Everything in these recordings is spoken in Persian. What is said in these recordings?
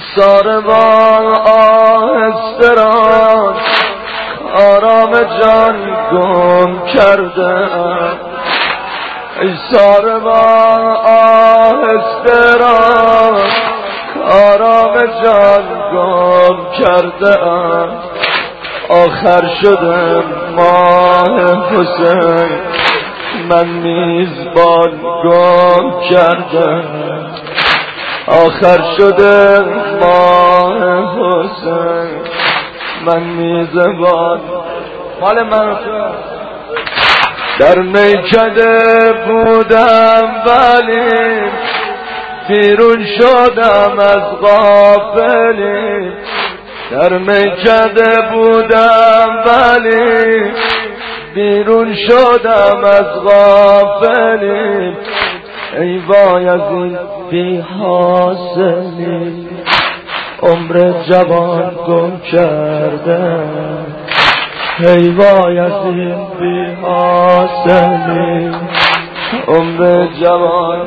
ساربان آهسته را آرام جان گم کرده ای ساربان آهسته را آرام جان گم کرده آخر شده ماه حسین من میزبان گم کرده آخر شده ماه حسین من میزبان مال من در میکده بودم ولی بیرون شدم از غافلی در میکده بودم ولی بیرون شدم از غافلی ای وای از این بی حاصلی عمر جوان گم کرده ای وای از این بی حاصلی عمر جوان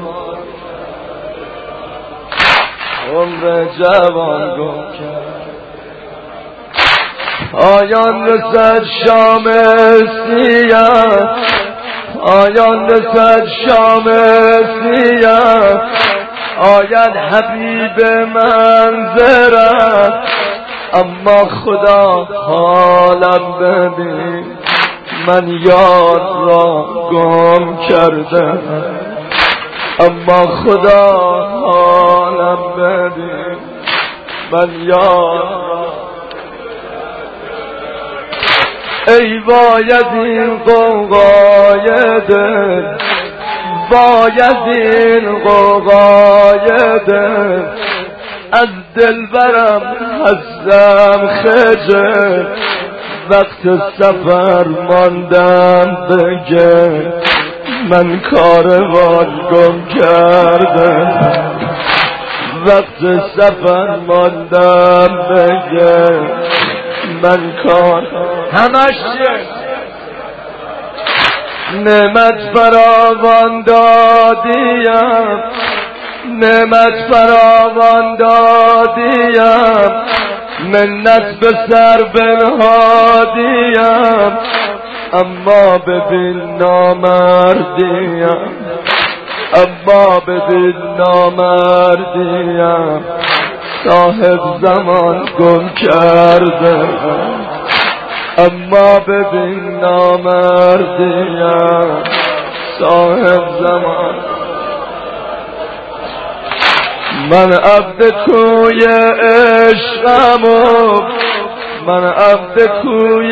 گم کرده آیان رسد شام سیاه آیان رسد شام سیاه آید حبیب منظرت اما خدا حالم ببین من یار را گم کردم اما خدا حالم ببین من یار را ای وای از این غوغای دل وای از این غوغای دل از دلبرم هستم خجل وقت سفر ماندم بگه من کاروان گم کردم وقت سفر ماندم بگه من کار همش نعمت فراوان دادیم نعمت فراوان دادیم منت به سر بنهادیم اما ببین نامردیم اما ببین نامردیم صاحب زمان گم کرده اما ببین نامردیم صاحب زمان من عبد کوی عشقمو من عبد کوی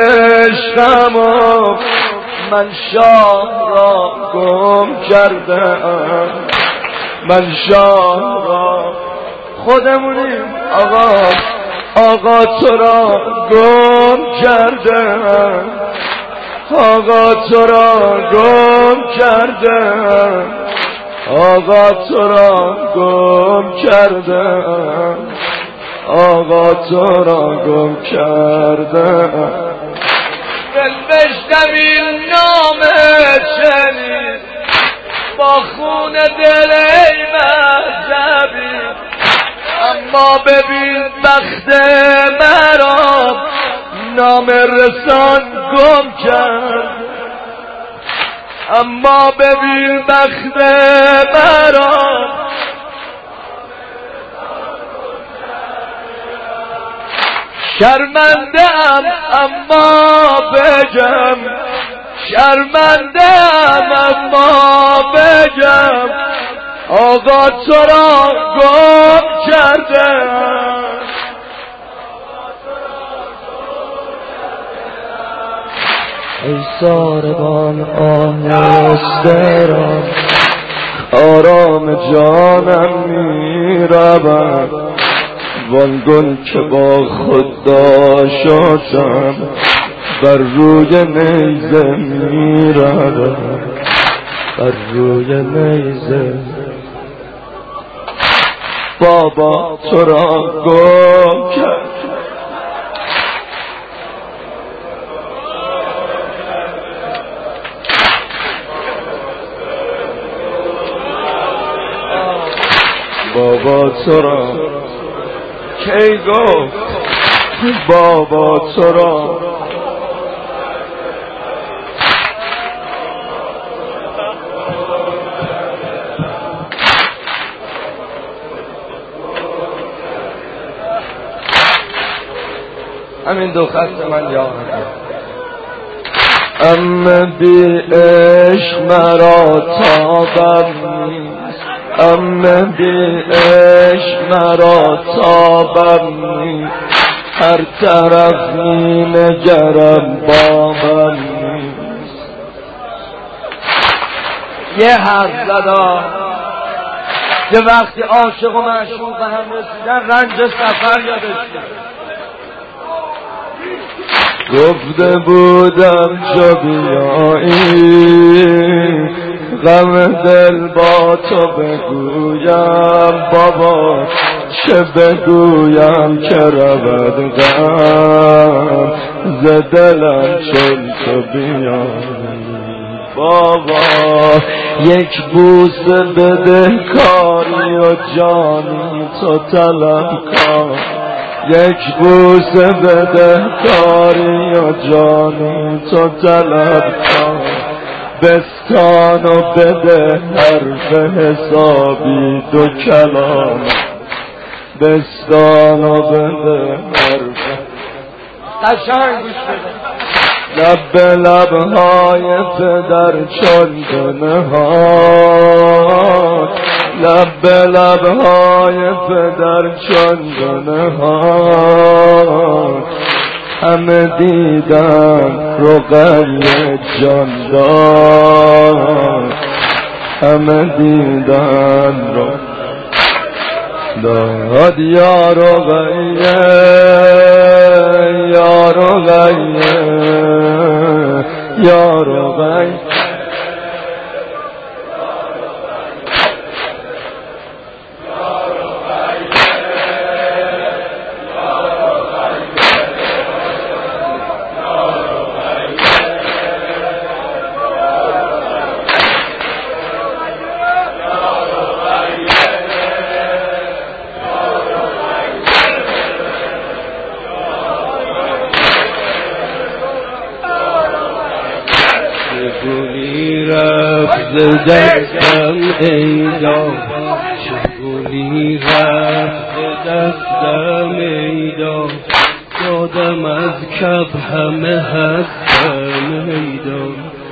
عشقمو من شاه را گم کردم من شاه را خودمونیم آقا تو را گم کردم آقا تو را گم کردم آقا تو را گم کردم آقا تو را گم کردم دل بشنوی نام شنید با خون دل ای مذهبی اما ببین بخت مرا نام رسان گم کرد اما ببین بخت مرا شرمنده‌ام اما بگم شرمنده‌ام اما بگم آقا تو را گم کرده ای ساربان آهسته را آرام جانم میروم وان گل که با خود داشتم بر روی نیزه میروم بر روی نیزه بابا تو را گم کرد بابا تو را کی گفت بابا تو را همین دو خط من یاد ام بی عشق مرا تابم نیست ام بی عشق مرا تابم نیست هر طرف می نگرم بابم نیست یه حرف زدا که وقتی عاشق و معشوق به هم رسیدن رنج سفر یادش گفته بودم چو بیایی غم دل با تو بگویم بابا چه بگویم که رود غم ز دلم چون تو بیایی بابا یک بوسه بده کاری و جانی تو طلب کن یک بوسه بده کاری و جانی تو طلب کن بستان و بده حرف حسابی دو کلام بستان و بده حرف قشنگ گوش بده لب لبهای پدر چون بنهاد لب لبهای پدر چون بنهاد همه دیدن رقیه جان داد همه دیدن رو داد یا رقیه یا رقیه یا رقیه چگونی رفت دستم ایدان چگونی رفت دستم ایدان دادم از کف همه هستم ایدان